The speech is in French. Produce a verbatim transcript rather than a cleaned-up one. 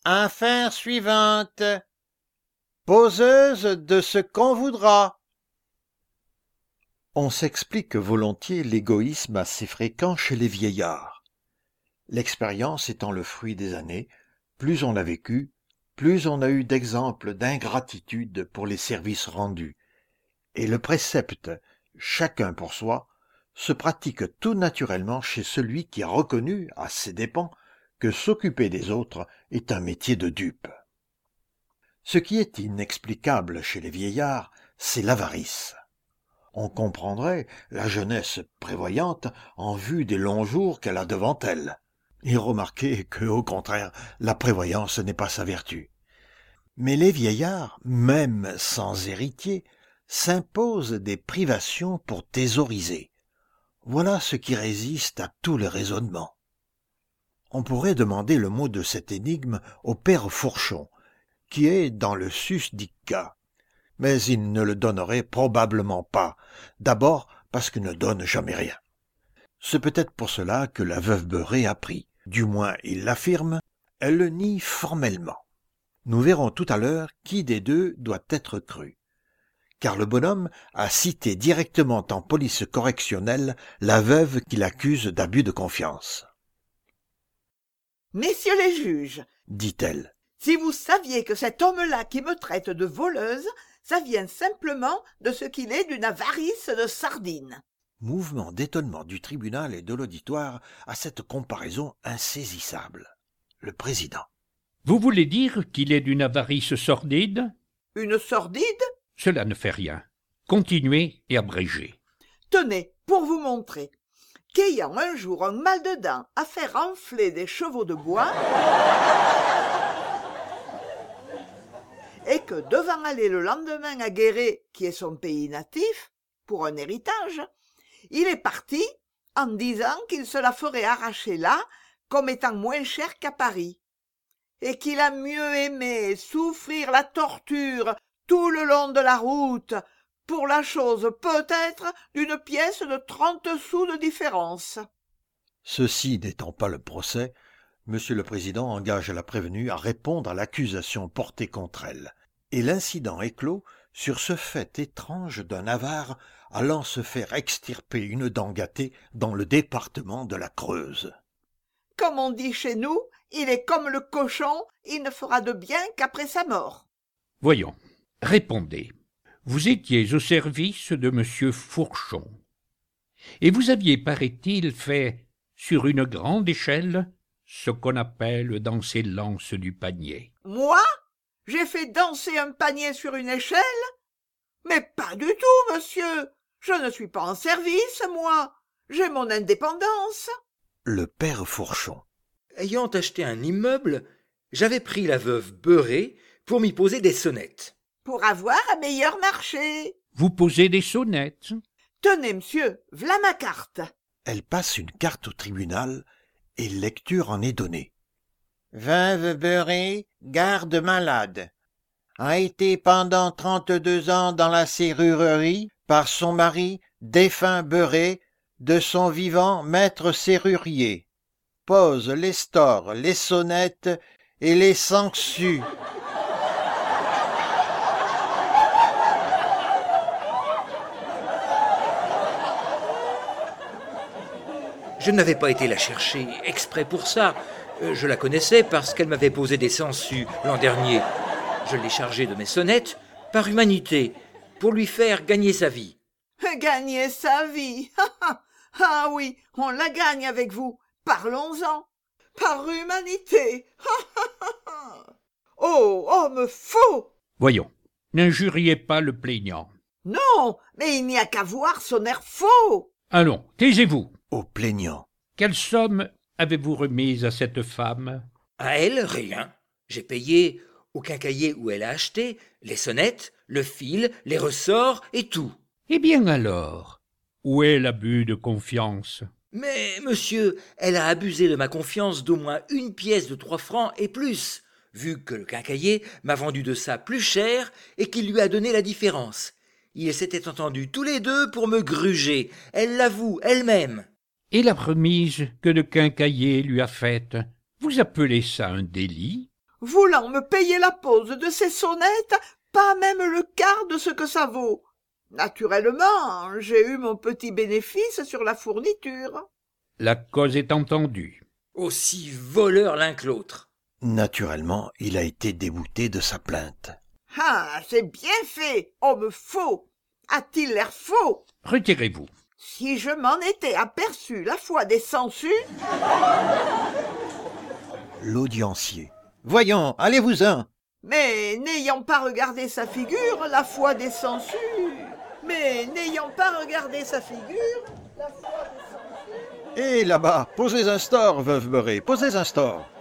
Affaire suivante. Poseuse de ce qu'on voudra. On s'explique volontiers l'égoïsme assez fréquent chez les vieillards. L'expérience étant le fruit des années, plus on l'a vécu, plus on a eu d'exemples d'ingratitude pour les services rendus, et le précepte « chacun pour soi » se pratique tout naturellement chez celui qui a reconnu, à ses dépens, que s'occuper des autres est un métier de dupe. Ce qui est inexplicable chez les vieillards, c'est l'avarice. On comprendrait la jeunesse prévoyante en vue des longs jours qu'elle a devant elle. Et remarquez que, au contraire, la prévoyance n'est pas sa vertu. Mais les vieillards, même sans héritier, s'imposent des privations pour thésauriser. Voilà ce qui résiste à tous les raisonnements. On pourrait demander le mot de cette énigme au père Fourchon, qui est dans le susdit cas. Mais il ne le donnerait probablement pas, d'abord parce qu'il ne donne jamais rien. C'est peut-être pour cela que la veuve Beurré a pris, du moins il l'affirme, elle le nie formellement. Nous verrons tout à l'heure qui des deux doit être cru, car le bonhomme a cité directement en police correctionnelle la veuve qu'il accuse d'abus de confiance. « Messieurs les juges, dit-elle, si vous saviez que cet homme-là qui me traite de voleuse, ça vient simplement de ce qu'il est d'une avarice de sardine. » Mouvement d'étonnement du tribunal et de l'auditoire à cette comparaison insaisissable. Le président. Vous voulez dire qu'il est d'une avarice sordide? Une sordide? Cela ne fait rien. Continuez et abrégez. Tenez, pour vous montrer qu'ayant un jour un mal de dents à faire enfler des chevaux de bois et que devant aller le lendemain à Guéret, qui est son pays natif, pour un héritage, il est parti en disant qu'il se la ferait arracher là comme étant moins cher qu'à Paris, et qu'il a mieux aimé souffrir la torture tout le long de la route pour la chose peut-être d'une pièce de trente sous de différence. Ceci n'étant pas le procès, Monsieur le Président engage la prévenue à répondre à l'accusation portée contre elle, et l'incident éclot sur ce fait étrange d'un avare allant se faire extirper une dent gâtée dans le département de la Creuse. Comme on dit chez nous, il est comme le cochon, il ne fera de bien qu'après sa mort. Voyons, répondez. Vous étiez au service de monsieur Fourchon, et vous aviez, paraît-il, fait, sur une grande échelle, ce qu'on appelle danser l'anse du panier. Moi? J'ai fait danser un panier sur une échelle? Mais pas du tout, monsieur. Je ne suis pas en service, moi. J'ai mon indépendance. Le père Fourchon. Ayant acheté un immeuble, j'avais pris la veuve Beurré pour m'y poser des sonnettes. Pour avoir un meilleur marché. Vous posez des sonnettes? Tenez, monsieur, v'là ma carte. Elle passe une carte au tribunal et lecture en est donnée. Veuve Beurré, garde malade. A été pendant trente-deux ans dans la serrurerie par son mari, défunt Beurré, de son vivant maître serrurier. Pose les stores, les sonnettes et les sangsues. Je n'avais pas été la chercher exprès pour ça. Je la connaissais parce qu'elle m'avait posé des sangsues l'an dernier. Je l'ai chargée de mes sonnettes par humanité, pour lui faire gagner sa vie. Gagner sa vie? Ah oui, on la gagne avec vous. Parlons-en. Par humanité. Oh, homme faux! Voyons, n'injuriez pas le plaignant. Non, mais il n'y a qu'à voir son air faux. Allons, taisez-vous. Au plaignant. Quelle somme avez-vous remise à cette femme? À elle, rien. J'ai payé au quincaillier où elle a acheté les sonnettes, le fil, les ressorts et tout. Eh bien alors, où est l'abus de confiance? Mais, monsieur, elle a abusé de ma confiance d'au moins une pièce de trois francs et plus, vu que le quincaillier m'a vendu de ça plus cher et qu'il lui a donné la différence. Ils s'étaient entendus tous les deux pour me gruger. Elle l'avoue elle-même. Et la remise que le quincaillier lui a faite, vous appelez ça un délit? voulant me payer la pose de ces sonnettes, pas même le quart de ce que ça vaut. Naturellement, j'ai eu mon petit bénéfice sur la fourniture. La cause est entendue. Aussi voleurs l'un que l'autre. Naturellement, il a été débouté de sa plainte. Ah, c'est bien fait, homme faux. A-t-il l'air faux? Retirez-vous. Si je m'en étais aperçu la fois des sangsues... L'audiencier. Voyons, allez-vous-en. Mais n'ayant pas regardé sa figure, la foi des sangsues... Mais n'ayant pas regardé sa figure, la foi des sangsues... Et là-bas, posez un store, veuve Beurré, posez un store.